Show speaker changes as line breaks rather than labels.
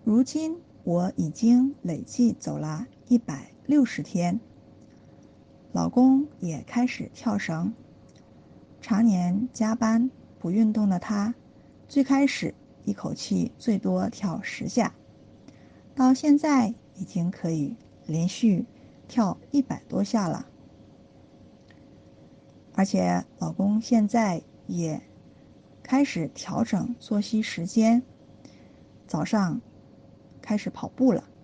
如今我已经累计走了160天，老公也开始跳绳。常年加班不运动的他，最开始一口气最多跳10下，到现在已经可以连续跳100多下了。而且老公现在也开始调整作息时间，早上开始跑步了。